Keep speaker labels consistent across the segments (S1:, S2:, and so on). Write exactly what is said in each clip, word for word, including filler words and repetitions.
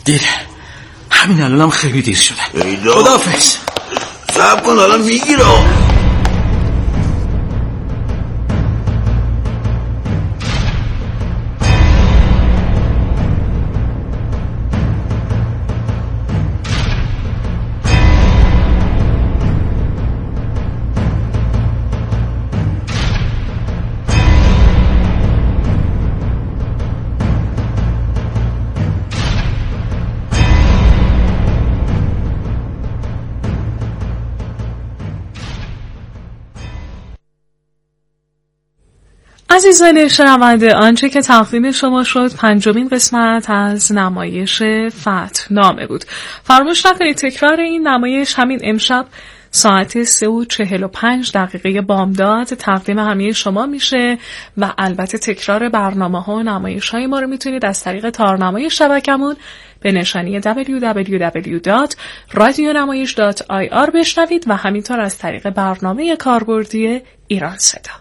S1: دیر، همین الانم خیلی دیر شده. خداحافظ.
S2: صبر کن الان میگیره.
S3: عزیزان شنونده، آنچه که تقدیم شما شد پنجمین قسمت از نمایش فتحنامه بود. فراموش نکنید تکرار این نمایش همین امشب ساعت سه و چهل و پنج دقیقه بامداد تقدیم همه شما میشه و البته تکرار برنامه ها و نمایش های ما رو میتونید از طریق تارنمای شبکمون به نشانی دبلیو دبلیو دبلیو دات رادیونمایش دات آی آر بشنوید و همینطور از طریق برنامه کاربردی ایران صدا.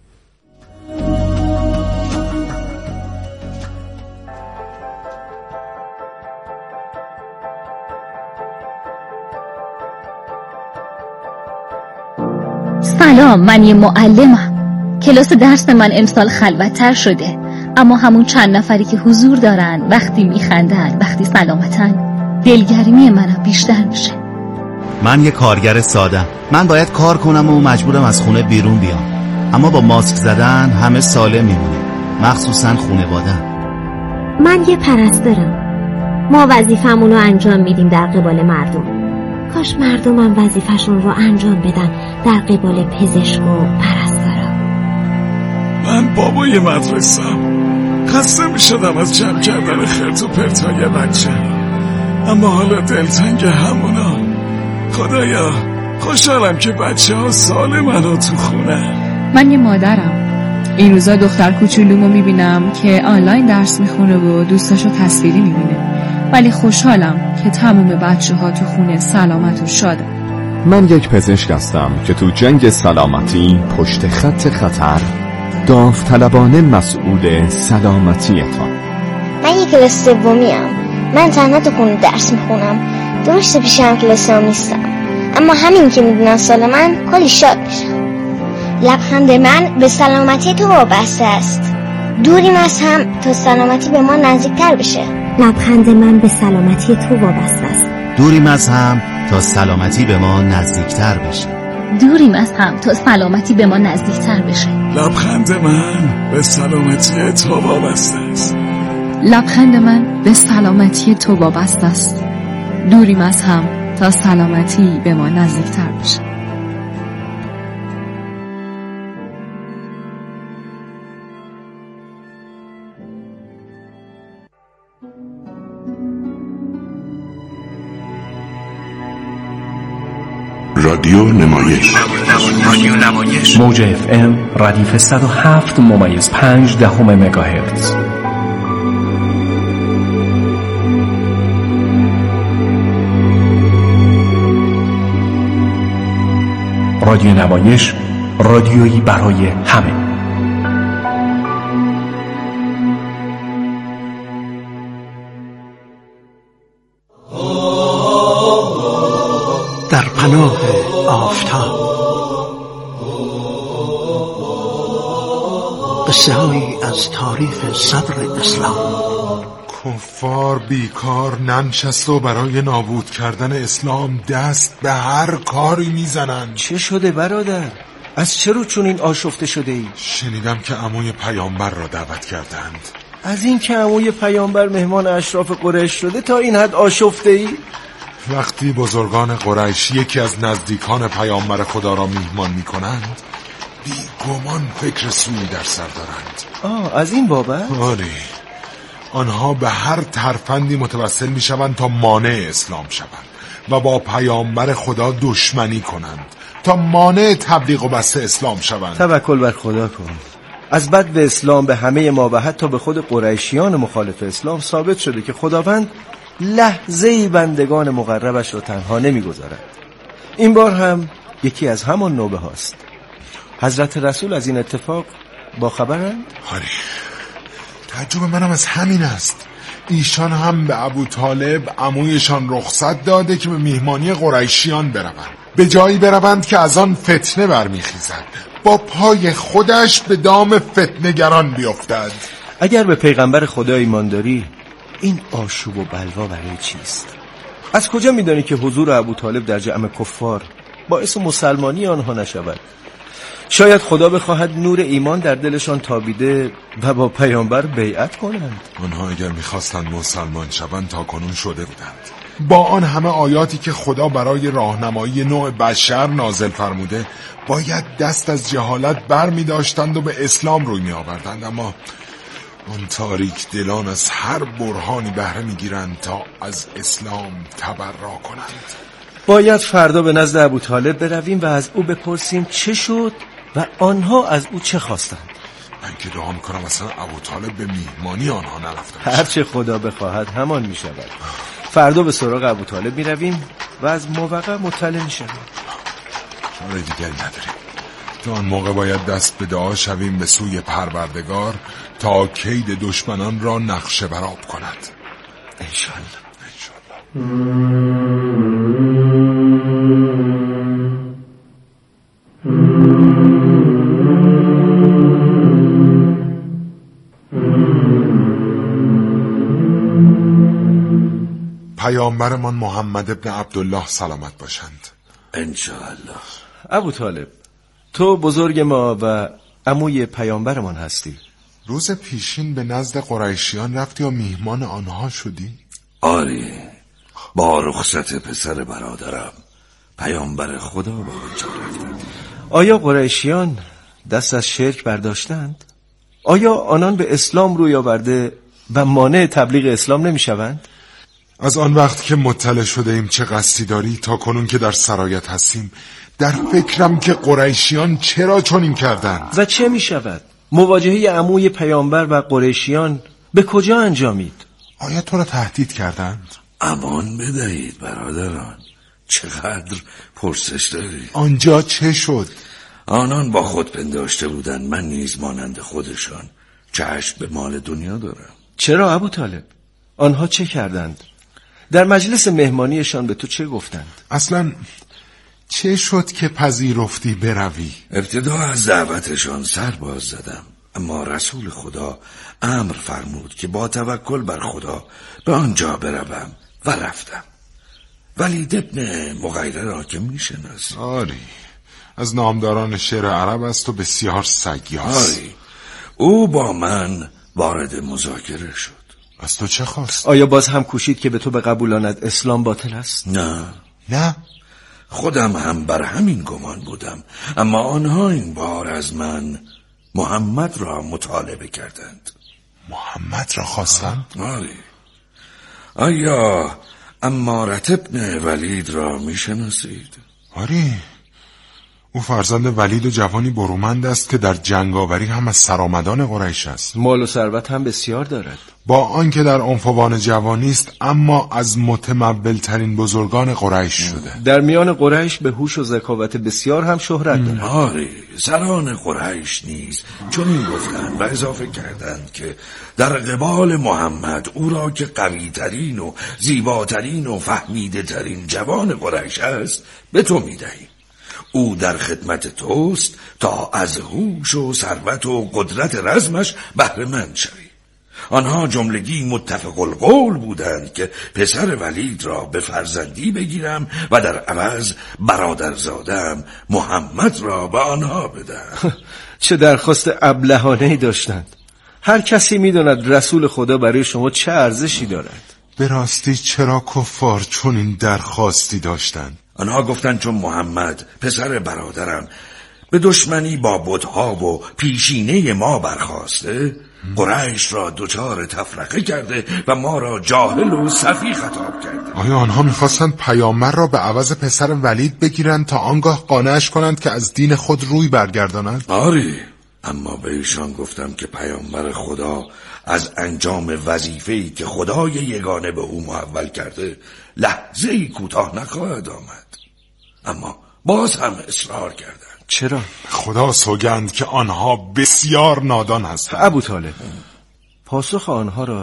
S4: سلام، من یه معلمم. کلاس درس من امسال خلوت‌تر شده، اما همون چند نفری که حضور دارن وقتی میخندن، وقتی سلامتن، دلگرمی منم بیشتر میشه.
S5: من یه کارگر سادم. من باید کار کنم و مجبورم از خونه بیرون بیام، اما با ماسک زدن همه سالم میمونیم، مخصوصا خانواده‌ام.
S6: من یه پرستارم. ما وظیفمون رو انجام میدیم در قبال مردم. کاش مردمم وظیفشون رو انجام بدن در قبال پزشک و پرستارا.
S7: من بابای مدرسه‌ام. خسته میشدم از جمع کردن خرت و پرتای بچه، اما حالا دلتنگ همونا. خدایا خوشحالم که بچه ها سالمن و تو خونه.
S8: من یه مادرم. این روزا دختر کوچولومو میبینم که آنلاین درس میخونه و دوستاشو تصویری میبینه، ولی خوشحالم که تمام بچه ها تو خونه سلامت و شادن.
S9: من یک پزشک هستم که تو جنگ سلامتی پشت خط خطر داوطلبانه مسئول سلامتیتان.
S10: من یک کلاس سومیم. من تنها تو خونه درس میخونم. درسته پیشم کلاسام نیستم، اما همین که میدونن سال من کلی شاد میشم. لبخند من به سلامتی تو وابسته است. دوریم از هم تا سلامتی به ما نزدیکتر بشه.
S6: لبخند من به سلامتی تو وابسته است.
S5: دوریم از هم تا سلامتی به ما نزدیکتر بشه.
S4: دوریم از هم تا سلامتی به ما نزدیکتر بشه.
S7: لبخند من به سلامتی تو وابسته است.
S8: لبخند من به سلامتی تو وابسته است. دوریم از هم تا سلامتی به ما نزدیکتر بشه.
S11: رادیو نمایش
S12: رادیو نمایش موج اف ام ردیف صد و هفت ممیز پنج دهم مگاهرتز. رادیو نمایش، رادیویی برای همه.
S13: در پناه آفتاب قصه‌هایی از تاریخ صدر اسلام.
S14: کفار بیکار ننشست و برای نابود کردن اسلام دست به هر کاری میزنن.
S15: چه شده برادر؟ از چه رو چون این آشفته شده ای؟
S14: شنیدم که عموی پیامبر را دعوت کردند.
S15: از این که عموی پیامبر مهمان اشراف قریش شده تا این حد آشفته ای؟
S14: وقتی بزرگان قریش یکی از نزدیکان پیامبر خدا را میهمان میکنند، بی گمان فکر سویی در سر دارند.
S15: آه، از این بابت؟
S14: آره، آنها به هر ترفندی متوسل میشوند تا مانع اسلام شوند و با پیامبر خدا دشمنی کنند تا مانع تبلیغ و بسط اسلام شوند.
S15: توکل بر خدا کن. از بد به اسلام به همه ما و حتی به خود قریشیان مخالف اسلام ثابت شده که خداوند لحظه‌ای بندگان مقربش رو تنها نمیگذارد. این بار هم یکی از همان نوبه هاست. حضرت رسول از این اتفاق با خبرند؟
S14: آره، تعجب منم از همین است ایشان هم به ابو طالب عمویشان رخصت داده که به میهمانی قریشیان بروند، به جایی بروند که از آن فتنه برمیخیزد، با پای خودش به دام فتنه‌گران بیفتد.
S15: اگر به پیغمبر خدا ایمان داری، این آشوب و بلوا برای چیست؟ از کجا میدانی که حضور ابو طالب در جمع کفار باعث مسلمانی آنها نشود؟ شاید خدا بخواهد نور ایمان در دلشان تابیده و با پیامبر بیعت کنند.
S14: آنها اگر میخواستند مسلمان شوند تا کنون شده بودند. با آن همه آیاتی که خدا برای راهنمایی نوع بشر نازل فرموده، باید دست از جهالت بر می داشتند و به اسلام روی می آوردند، اما آن تاریک دلان از هر برهانی بهره می گیرند تا از اسلام تبرا کنند.
S15: باید فردا به نزد ابو طالب برویم و از او بپرسیم چه شد و آنها از او چه خواستند.
S14: من که دعا میکنم اصلا ابو طالب به میهمانی آنها نرفته.
S15: هرچه خدا بخواهد همان می شود. فردا به سراغ ابو طالب می رویم و از موقع مطلع می شویم.
S14: چاره دیگری نداریم. تا آن موقع باید دست به دعا شویم به سوی پروردگار تا کید دشمنان را نقشه برآب کند.
S15: انشالله.
S14: پیامبرمان محمد ابن عبدالله سلامت باشند.
S2: انشاءالله.
S15: ابو طالب، تو بزرگ ما و عموی پیامبرمان هستی.
S14: روز پیشین به نزد قریشیان رفتی و میهمان آنها شدی؟
S2: آری، با رخصت پسر برادرم پیامبر خدا با آنجا رفتم.
S15: آیا قریشیان دست از شرک برداشتند؟ آیا آنان به اسلام روی آورده و مانع تبلیغ اسلام نمی شوند؟
S14: از آن وقت که مطلع شده ایم چه قصدی داری تا کنون که در سرایت هستیم در فکرم که قریشیان چرا چنین کردند
S15: و چه می شود؟ مواجهه عموی پیامبر و قریشیان به کجا انجامید؟
S14: آیا تو را تهدید کردند؟
S2: امان بدهید برادران، چقدر پرسش داری؟
S14: آنجا چه شد؟
S2: آنان با خود پنداشته بودند من نیز مانند خودشان چشم به مال دنیا دارم.
S15: چرا ابو طالب؟ آنها چه کردند؟ در مجلس مهمانیشان به تو چه گفتند؟
S14: اصلا چه شد که پذیرفتی بروی؟
S2: ابتدا از دعوتشان سر باز زدم، اما رسول خدا امر فرمود که با توکل بر خدا به آنجا بروم و رفتم. ولید ابن مغیره را که میشناسی؟
S14: آری، از نامداران شعر عرب است و بسیار سیاس.
S2: آری، او با من وارد مذاکره شد.
S14: از تو چه خواست؟
S15: آیا باز هم کوشید که به تو بقبولاند اسلام باطل است؟
S2: نه
S14: نه،
S2: خودم هم بر همین گمان بودم، اما آنها این بار از من محمد را مطالبه کردند.
S14: محمد را خواستند؟
S2: آری. آیا عمارة ابن ولید را میشناسید؟
S14: آری، او فرزند ولید و جوانی برومند است که در جنگاوری هم از سرآمدان قریش است.
S15: مال و ثروت هم بسیار دارد.
S14: با آنکه در عنفوان جوانی است اما از متمول ترین بزرگان قریش شده.
S15: در میان قریش به هوش و ذکاوت بسیار هم شهرت دارد.
S2: آری، سران قریش نیز چون این گفتند و اضافه کردند که در قبال محمد او را که قوی ترین و زیباترین و فهمیده ترین جوان قریش است به تو میدهیم. او در خدمت توست تا از هوش و ثروت و قدرت رزمش بهره مند شوی. آنها جملگی متفق القول بودند که پسر ولید را به فرزندی بگیرم و در عوض برادرزادم محمد را به آنها بدم.
S15: چه درخواست ابلهانه‌ای داشتند. هر کسی می‌داند رسول خدا برای شما چه ارزشی دارد.
S14: به راستی چرا کفار چون این درخواستی داشتند؟
S2: آنها گفتند چون محمد پسر برادرم به دشمنی با بت‌ها و پیشینه ما برخاسته، قریش را دچار تفرقه کرده و ما را جاهل و سفیه خطاب کرده.
S14: آیا آنها می‌خواستند پیامبر را به عوض پسر ولید بگیرند تا آنگاه قانعش کنند که از دین خود روی برگردانند؟
S2: آری، اما به ایشان گفتم که پیامبر خدا از انجام وظیفه‌ای که خدای یگانه به او محول کرده لحظه‌ای کوتاه نخواهد آمد. اما باز هم اصرار کردند.
S15: چرا؟
S14: خدا سوگند که آنها بسیار نادان هستند.
S15: ابو طالب، پاسخ آنها را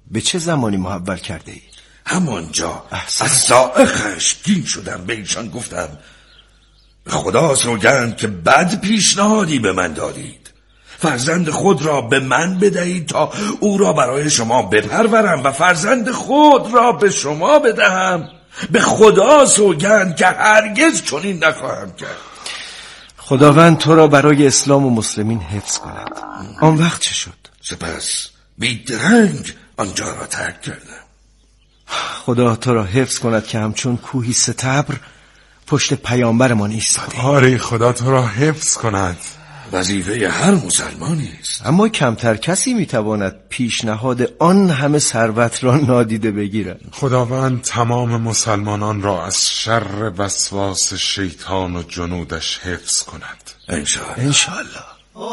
S15: به چه زمانی محول کرده ای؟
S2: همانجا از ساعه خشمگین شدم، به ایشان گفتم به خدا سوگند که بد پیشنهادی به من دادید. فرزند خود را به من بدهید تا او را برای شما بپرورم و فرزند خود را به شما بدهم. به خدا سوگند که هرگز چنین نخواهم کرد.
S15: خداوند تو را برای اسلام و مسلمین حفظ کند. آن وقت چه شد؟
S2: سپس بیدرنگ آنجا را ترک کردم.
S15: خدا تو را حفظ کند که همچون کوهی ستبر پشت پیامبرمان ایستادی.
S14: آره خدا تو را حفظ کند.
S2: وظیفه هر مسلمانی است.
S15: اما کمتر کسی میتواند پیشنهاد آن همه ثروت را نادیده بگیرد.
S14: خداوند تمام مسلمانان را از شر وسواس شیطان و جنودش حفظ کند.
S2: انشاءالله.
S15: انشاءالله.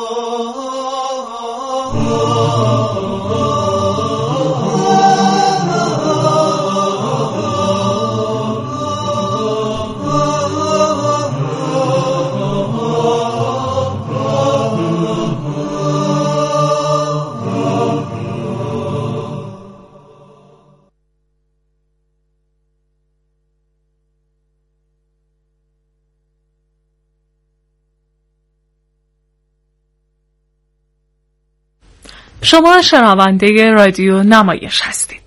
S3: شما شنونده رادیو نمایش هستید.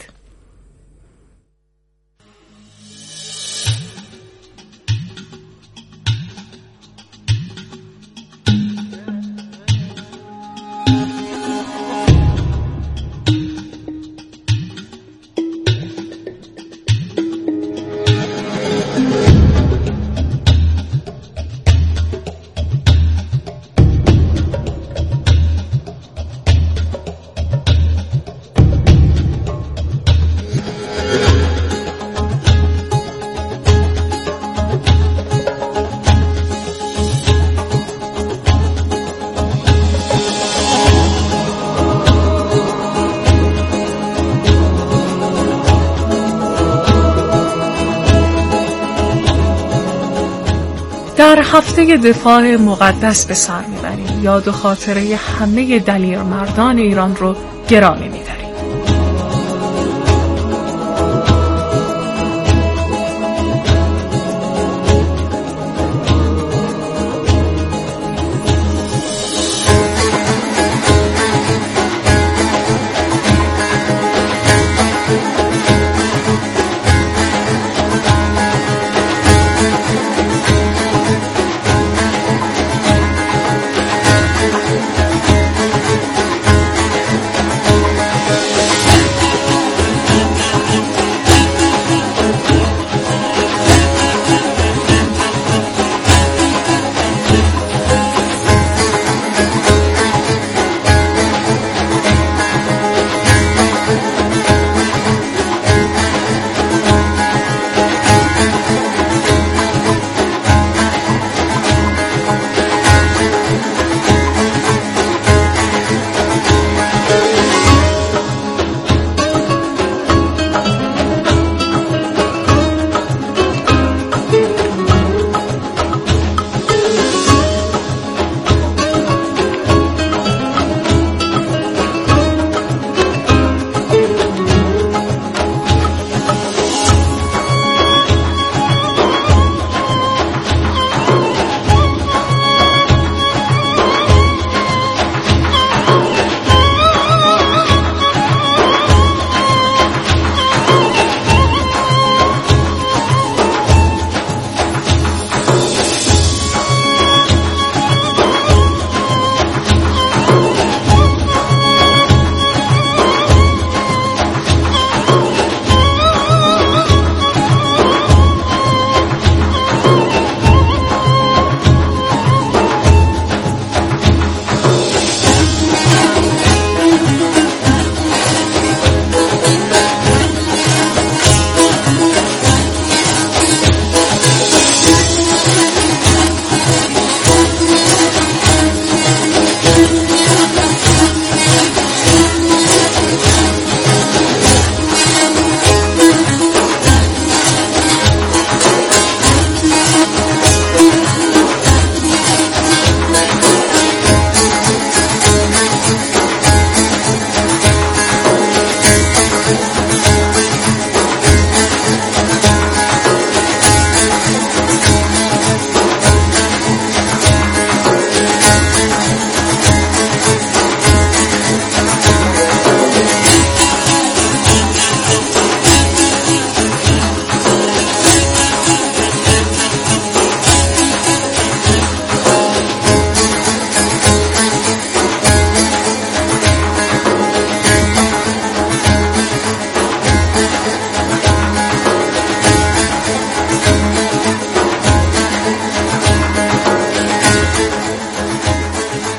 S3: در هفته دفاع مقدس به سر میبریم. یاد و خاطره همه دلیر مردان ایران رو گرامی میداریم.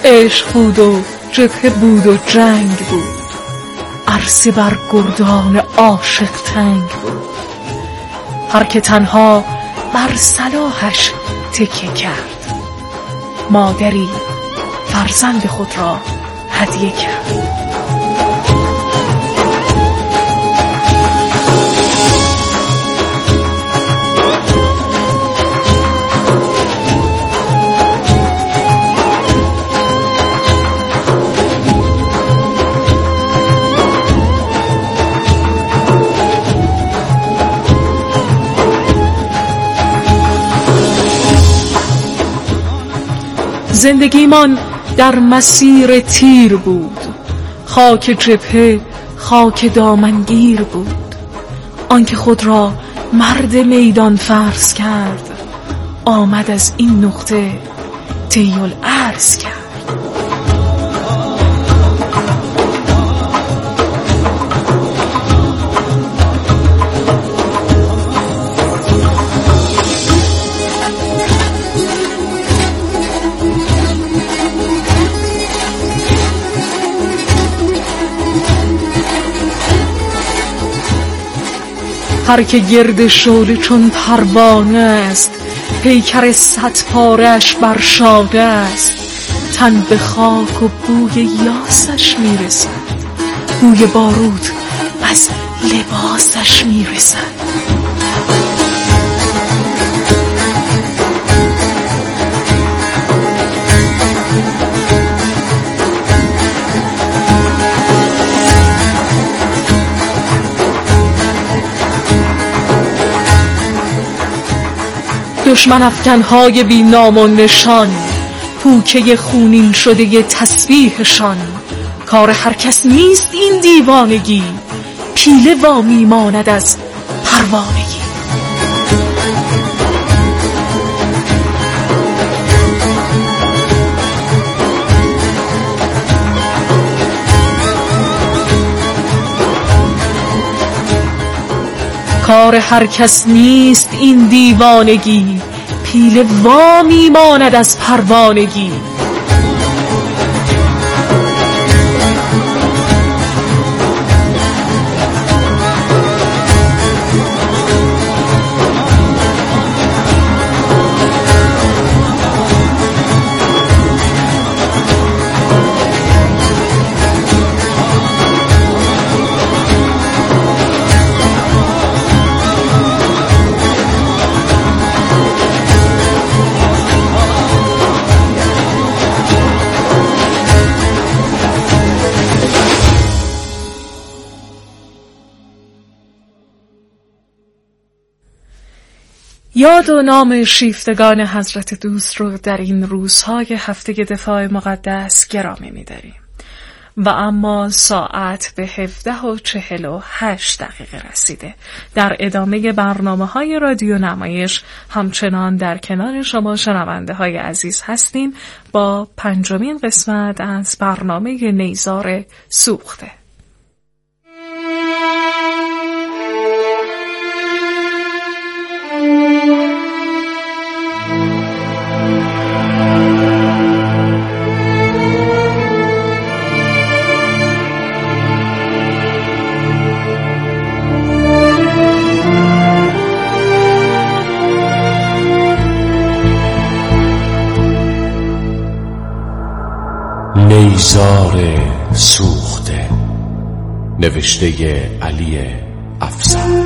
S3: عشق بود و جبهه بود و جنگ بود، عرصه بر گردان عاشق تنگ بود. هر که تنها بر صلاحش تکیه کرد، مادری فرزند خود را هدیه کرد. زندگیمان در مسیر تیر بود، خاک جبهه خاک دامنگیر بود. آنکه خود را مرد میدان فرض کرد، آمد از این نقطه طی العرض کرد. هر که گرد شعله چون پروانه است، پیکر صد پاره‌اش بر شانه است. تن به خاک و بوی یاسش میرسد، بوی بارود از لباسش میرسد. دشمن افکنهای بی نام و نشان، پوکه خونین شده ی تسبیحشان. کار هر کس نیست این دیوانگی، پیله وا میماند از پروانگی. کار هر کس نیست این دیوانگی، پیله وا میماند از پروانگی. یاد و نام شیفتگان حضرت دوست رو در این روزهای هفته دفاع مقدس گرامی می‌داریم. و اما ساعت به هفده و چهل و هشت دقیقه رسیده. در ادامه برنامه‌های رادیو نمایش همچنان در کنار شما شنونده های عزیز هستیم با پنجمین قسمت از برنامه نیزار سوخته.
S16: نیزار سوخته، نوشته علی افسر.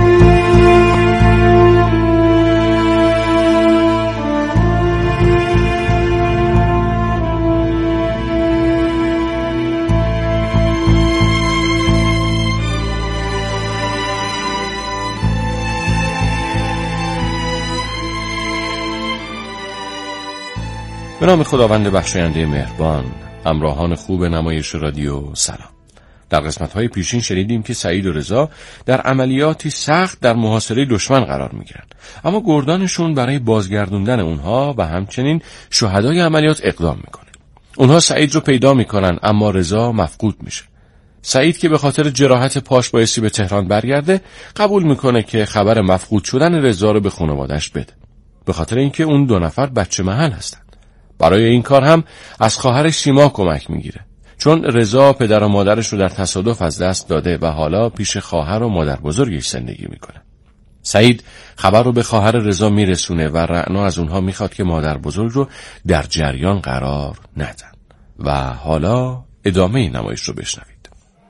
S9: به نام خداوند بخشاینده مهربان. همراهان خوب نمایش رادیو سلام. در قسمت‌های پیشین شنیدیم که سعید و رضا در عملیاتی سخت در محاصره دشمن قرار می‌گیرن، اما گردانشون برای بازگردوندن اونها و همچنین شهدای عملیات اقدام میکنه. اونها سعید رو پیدا میکنن اما رضا مفقود میشه. سعید که به خاطر جراحت پاش بایستی به تهران برگرده، قبول میکنه که خبر مفقود شدن رضا رو به خانواده‌اش بده، به خاطر اینکه اون دو نفر بچه محل هستن. برای این کار هم از خواهرش سیما کمک میگیره، چون رضا پدر و مادرش رو در تصادف از دست داده و حالا پیش خواهر و مادر بزرگش زندگی میکنه. سعید خبر رو به خواهر رضا میرسونه و رعنا از اونها میخواد که مادر بزرگ رو در جریان قرار ندن. و حالا ادامه این نمایش رو بشنوید.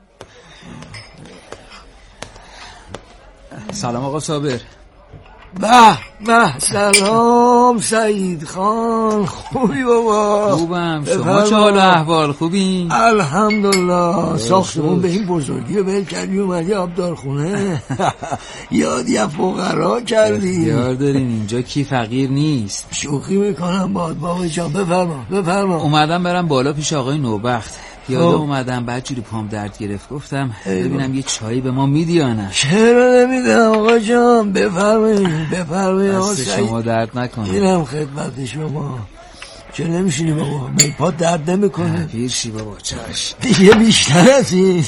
S17: سلام آقا صابر.
S18: به به سلام سعید خان، خوبی بابا؟
S17: خوبم، شما چه حال و احوال؟ خوبی؟
S18: الحمدلله. ساختمون به این بزرگی رو بل کردی اومدی آبدارخونه. یادی از فقرا کردی.
S17: یار دارین اینجا کی فقیر نیست.
S18: شوخی میکنم باد بابا جان، بفرما بفرما.
S17: اومدم برم بالا پیش آقای نوبخت، پیاده اومدم بعد جوری پام درد گرفت، گفتم ببینم یه چایی به ما میدی یا نه.
S18: چرا نمیدم آقا جان، بفرمایید بفرمایید آقا
S17: سعید. دست شما درد نکنه.
S18: اینم خدمت شما. چرا نمیشینی بابا؟ می پا درد نمیکنه.
S17: پیرشی بابا چشم.
S18: دیگه بیشتر از این.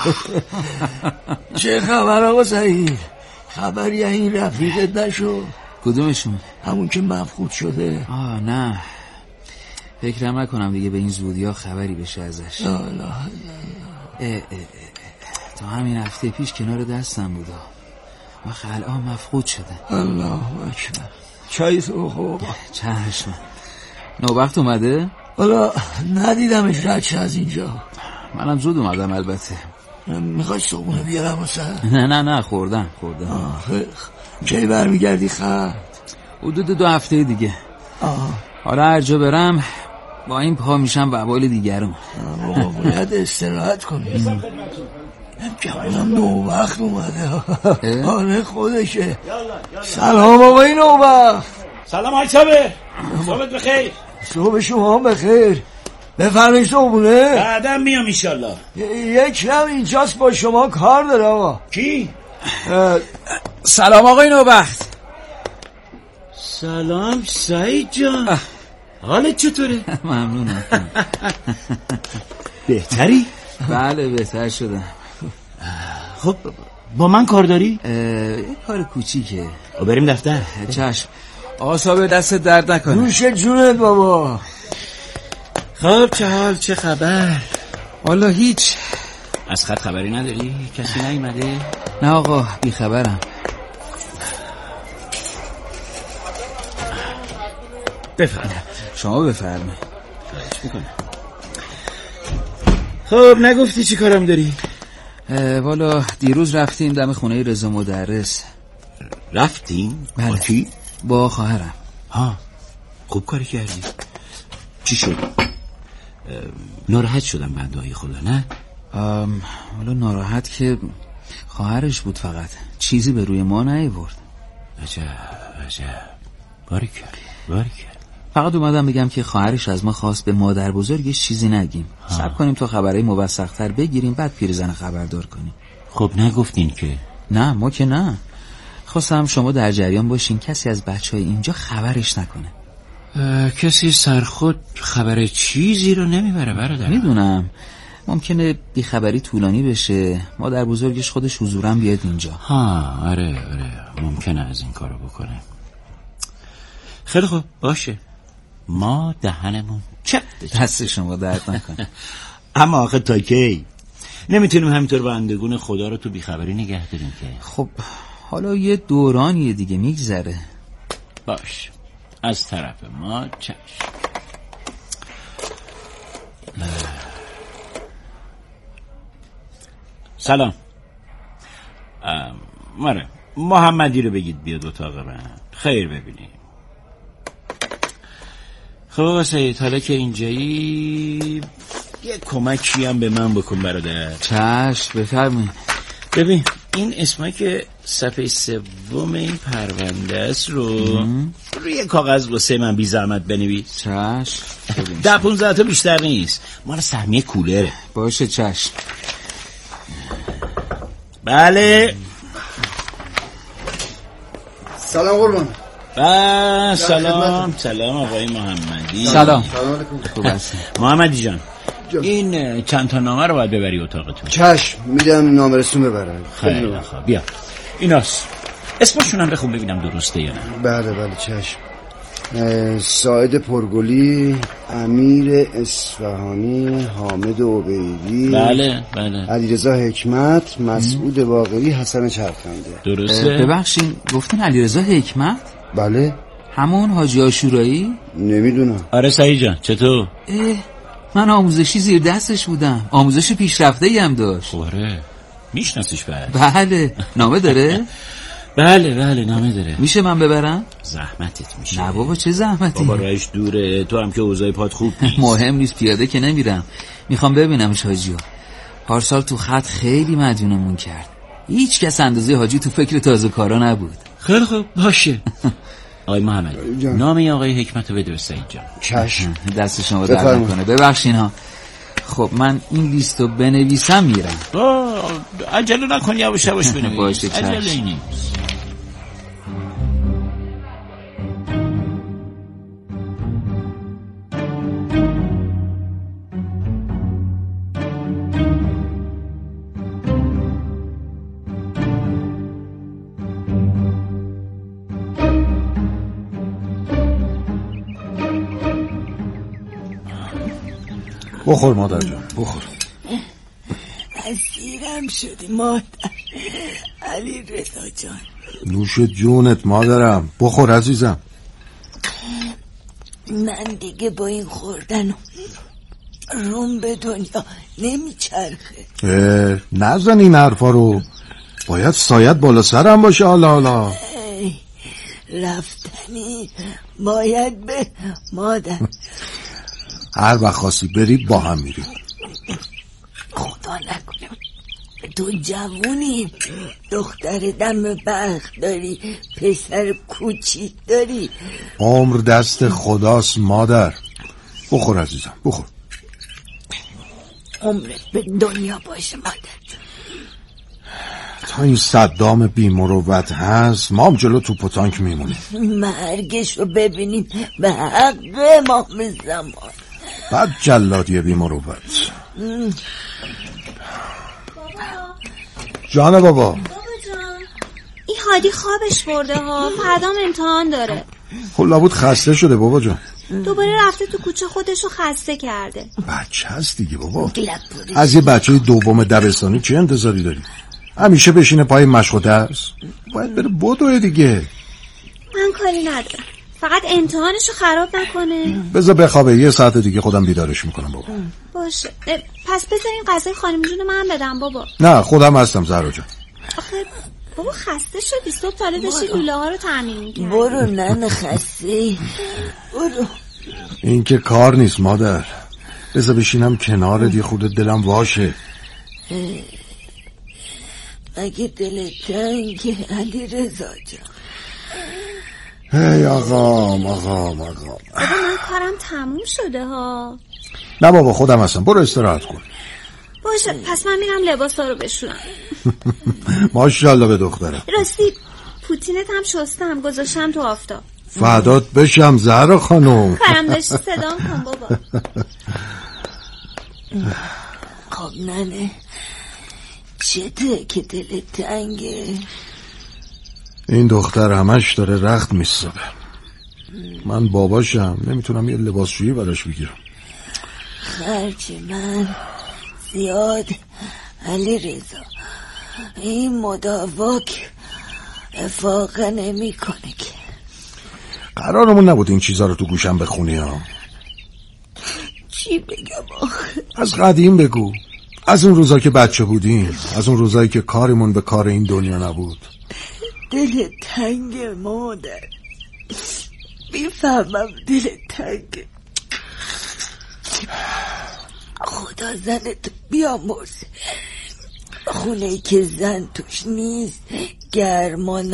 S18: چه خبر آقا سعید؟ خبری این رفیقت نشد؟
S17: کدومشون؟
S18: همون که مفقود شده.
S17: آه نه، فکرم نکنم دیگه به این زودی ها خبری بشه ازش.
S18: لا لا لا.
S17: اه اه اه. تا همین هفته پیش کنار دستم بودا و الان مفقود شده.
S18: الله اکبر. چایی تو خوب.
S17: چشم. نوبخت اومده؟
S18: والا ندیدمش رد شه از اینجا.
S17: منم زود اومدم البته.
S18: میخوای صبحونه بیارم واسه؟
S17: نه نه نه خوردم خوردم.
S18: آخه کی برمیگردی خط؟
S17: حدود دو هفته دیگه.
S18: آه.
S17: حالا هر جا برم با این پا میشم وبال دیگرم.
S18: بابا باید استراحت کنی. جوانم نوبخت اومده. آره خودشه. سلام آقای نوبخت.
S19: سلام آقای صابر. صبحت بخیر.
S18: صبح شما هم بخیر. بفرمایید صبحونه.
S19: بعدم میام انشالله.
S18: یک کم اینجاست با شما کار داره آقا.
S19: کی؟
S17: سلام آقای نوبخت.
S19: سلام سعید جان. حالت چطوره؟
S17: ممنونم.
S19: بهتری؟
S17: بله بهتر شدم.
S19: خب با من کار داری؟
S17: یه کار کوچیکه.
S19: بریم دفتر.
S17: چشم. آقا صاحب دست درد نکنه.
S18: نوش جونت بابا.
S19: خب چه حال چه خبر؟
S17: والا هیچ.
S19: از خط خبری نداری؟ کسی نیومده؟
S17: نه آقا بی خبرم.
S19: بفرمایید.
S17: شما بفرمایید.
S19: خب نگفتی چی کارم داری؟
S17: والا دیروز رفتیم دم خونه رضا مدرس.
S19: رفتیم؟
S17: بله.
S19: با کی؟
S17: با خواهرم.
S19: ها خوب کاری کردی. چی شد؟ ناراحت شدم بنده خدا نه؟
S17: والا ناراحت که خواهرش بود، فقط چیزی به روی ما نیورد.
S19: عجب عجب. باری کرد باری کرد.
S17: فقط اومدم بگم که خواهرش از ما خواست به مادر بزرگش چیزی نگیم، صبر کنیم تا خبرهای موثق‌تر بگیریم بعد پیرزن خبردار کنیم.
S19: خب نگفتین که؟
S17: نه ما که نه. خواستم شما در جریان باشین کسی از بچهای اینجا خبرش نکنه.
S19: کسی سرخود خبر چیزی رو نمیبره برادر.
S17: میدونم ممکنه بیخبری طولانی بشه، مادر بزرگش خودش حضوراً بیاد اینجا.
S19: ها آره آره ممکنه از این کارو بکنه. خیلی خوب باشه، ما دهنمون چپ
S17: دست شما درد نکنه.
S19: اما آخه تا کی نمیتونیم همینطور بندگون خدا رو تو بیخبری نگه داریم که.
S17: خب حالا یه دورانیه دیگه میگذره.
S19: باش از طرف ما چشم. سلام. مره محمدی رو بگید بیاد اتاق من. خیر ببینیم. خب سعید حالا که اینجایی یه کمکی هم به من بکن برادر.
S17: چشم بفرمایید.
S19: ببین این اسمایی که صفحه سوم این پرونده است رو مم. روی کاغذ واسه من بی زحمت بنویس.
S17: چشم.
S19: ده پونزده تا بیشتر نیست، مال سهمیه کولره.
S17: باشه چشم.
S19: بله
S20: سلام قربان.
S19: با سلام سلام آقای محمدی.
S17: سلام.
S20: خوب هستی
S19: محمدی جان جان. این چند تا نامه رو باید ببری اتاقتون.
S20: چشم میدم نامرسون ببرن.
S19: خیلی خوب بیا ایناست، اسمشون هم بخون ببینم درسته یا نه.
S20: بله بله چشم. ساعد پرگلی، امیر اصفهانی، حامد عبیدی،
S19: بله بله،
S20: علیرضا حکمت، مسعود باقری، حسن چرخنده.
S19: درسته؟
S17: ببخشین گفتن علیرضا حکمت؟
S20: بله.
S17: همون حاجی عاشورایی؟
S20: نمیدونم.
S19: آره سعید جان چطور؟
S17: من آموزشی زیر دستش بودم، آموزش پیشرفته‌ای هم داشت.
S19: آره میشناسیش بعد؟
S17: بله. نامه داره؟
S19: بله بله نامه داره.
S17: میشه من ببرم؟
S19: زحمتت میشه.
S17: نه بابا چه زحمتی؟
S19: بابا راهش دوره، تو هم که اوضاع پات خوب نیست.
S17: مهم نیست، پیاده که نمیرم. میخوام ببینمش حاجیو. پارسال تو خط خیلی مدیونمون کرد. هیچ کس اندازه حاجی تو فکر تازه کارا نبود.
S19: خیلی خوب باشه. آقای محمد نام آقای حکمت رو بده به سعید جان.
S20: چشم.
S17: دست شما درد نکنه. ببخشین ها. خب من این لیستو بنویسم میرم.
S19: عجله نکن، یواش یواش بنویس.
S17: باشه چشم.
S19: عجله نیست.
S2: بخور مادر جان بخور.
S18: اسیرم شدی مادر. علی رضا جان
S2: نوش جونت مادرم، بخور عزیزم.
S18: من دیگه با این خوردن روم به دنیا نمیچرخه.
S2: نزن این حرفا رو، باید سایت بالا سرم باشه. حالا حالا
S18: رفتنی باید به مادر.
S2: هر وقت خواستی بری با هم میریم.
S18: خدا نکنه تو جوونی، دختر دم بخت داری، پسر کوچیک داری.
S2: عمر دست خداست مادر. بخور عزیزم بخور.
S18: عمرت به دنیا باشه مادر جون.
S2: تا این صدام بی مروت هست ما هم جلو توپ و تانک میمونیم.
S18: مرگش رو ببینیم به حق امام زمان.
S2: بعد جلادی بی مروت. جان بابا.
S10: بابا جان این هادی خوابش برده ها، فردام امتحان داره.
S2: خلا بود خسته شده بابا جان.
S10: دوباره رفته تو کوچه خودشو خسته کرده.
S2: بچه هست دیگه بابا. از یه بچه دوم دبستانی چه انتظاری داری؟ همیشه بشینه پای مشق و درس؟ باید بره بدوه دیگه.
S10: من کاری ندارم، فقط امتحانشو خراب نکنه.
S2: بذار بخوابه، یه ساعت دیگه خودم بیدارش میکنم بابا.
S10: باشه پس بذارین غذای خانم جون من بدم بابا.
S2: نه خودم هستم زهرا جان.
S10: آخه بابا خسته شدی، صبح تاله داشتی لوله ها رو تعمیر میکردی.
S18: برو ننه خسته برو.
S2: این که کار نیست مادر، بذار بشینم کنارت یه خورده دلم واشه.
S18: اگه دل تنگ علی رضا جان.
S2: هی آقام آقام آقام.
S10: بابا من کارم تموم شده ها.
S2: نه بابا خودم هستم، برو استراحت کن.
S10: باشه پس من میرم لباسا رو بشورم.
S2: ماشاءالله به دخترم.
S10: راستی پوتینت هم شستم گذاشتم تو آفتاب.
S2: فدات بشم زهرا خانم.
S10: کارم داشتی صدام کن بابا.
S18: خب ننه چته که دل تنگه؟
S2: این دختر همش داره رخت میستابه. من باباشم، نمیتونم یه لباسشویی براش بگیرم.
S18: خرج من زیاد علی رضا. این مداواک افاقه نمی کنه که.
S2: قرارمون نبود این چیزا رو تو گوشم بخونی ها.
S18: چی بگم آخه؟
S2: از قدیم بگو، از اون روزا که بچه بودیم، از اون روزایی که کارمون به کار این دنیا نبود.
S18: دل تنگ مادر، میفهمم دل تنگ. خدا زنت بیامرز. خونه که زن توش نیست گرما